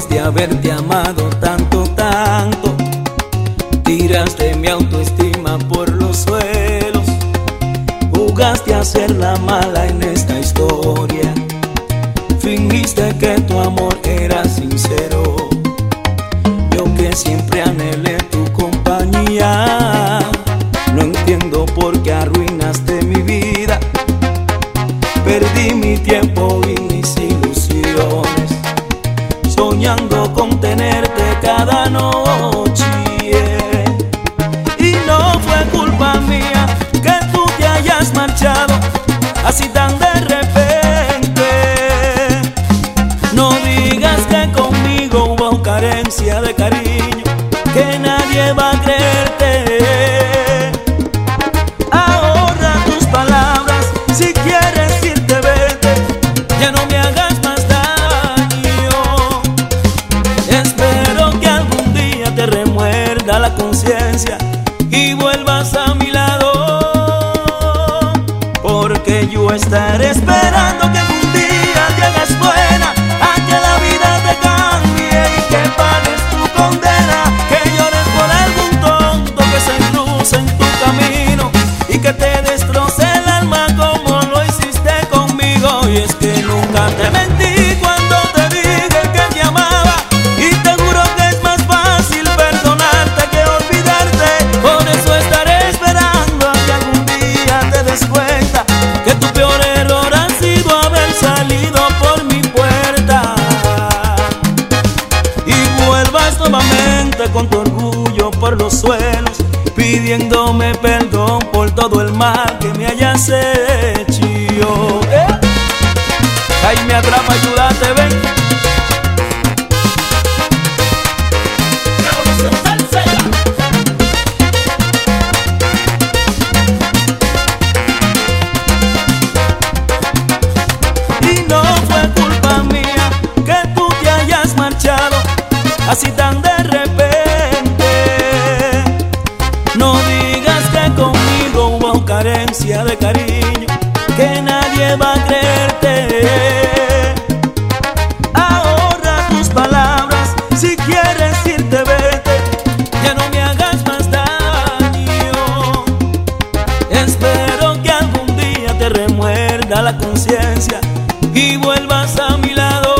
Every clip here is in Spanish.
después de haberte amado tanto, tanto, tiraste mi autoestima por los suelos. Jugaste a ser la mala en esta historia. Fingiste que tu amor era sincero. Yo que siempre anhelé tu compañía, no entiendo por qué arruinaste mi vida. Perdí mi tiempo y mis ilusiones, soñando con tenerte cada noche. Y no fue culpa mía que tú te hayas marchado así tan de repente. No digas que conmigo hubo carencia de cariño, que nadie va a creerte. Ahorra tus palabras, si quieres irte vete, ya no me hagas más daño. Espero que algún día te remuerda la conciencia y vuelvas a mi lado, porque yo estaré esperando que algún día te hagas buena, a que la vida te cambie y que pagues tu condena, que llores por algún tonto que se cruce en tu camino y que te destroce el alma como lo hiciste conmigo. Y es que nunca te mentí cuando te dije que te amaba, y te juro que es más fácil perdonarte que olvidarte. Por eso estaré esperando a que algún día te des cuenta que tu peor error ha sido haber salido por mi puerta, y vuelvas nuevamente con tu orgullo por los suelos, pidiéndome perdón por todo el mal que me hayas hecho. Ahí me atrapa, ayúdate, ven. Y no fue culpa mía que tú te hayas marchado así tan de repente. No digas que conmigo hubo carencia de cariño, que nadie va a creerte. Ahorra tus palabras, si quieres irte vete, ya no me hagas más daño. Espero que algún día te remuerda la conciencia y vuelvas a mi lado,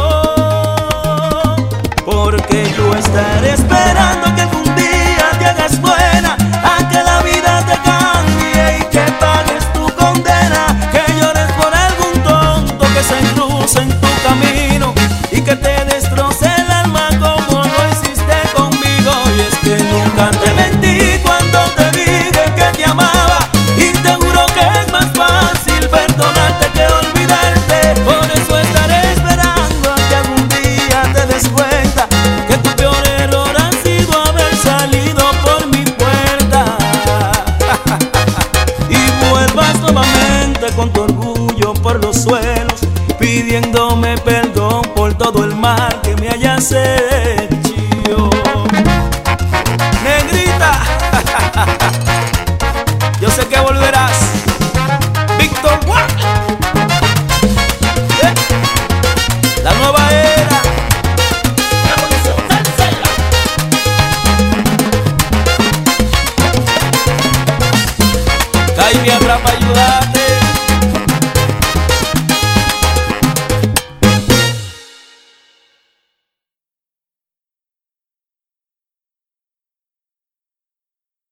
porque yo estaré esperando que algún día te hagas buena, a que la vida te cambie y que pagues tu condena, que llores por algún tonto que se cruce en tu camino y que te destroce el alma como lo hiciste conmigo. Y es que nunca te mentí cuando te dije que te amaba, y te juro que es más fácil perdonarte que olvidarte. Por eso estaré esperando a que algún día te des cuenta que tu peor error ha sido haber salido por mi puerta, y vuelvas nuevamente con tu orgullo por los suelos, pidiéndome perdón por todo el mal que me hayas hecho. Negrita, yo sé que volverás. Víctor Juan, la nueva era. Cae mi atrapa, ayúdate.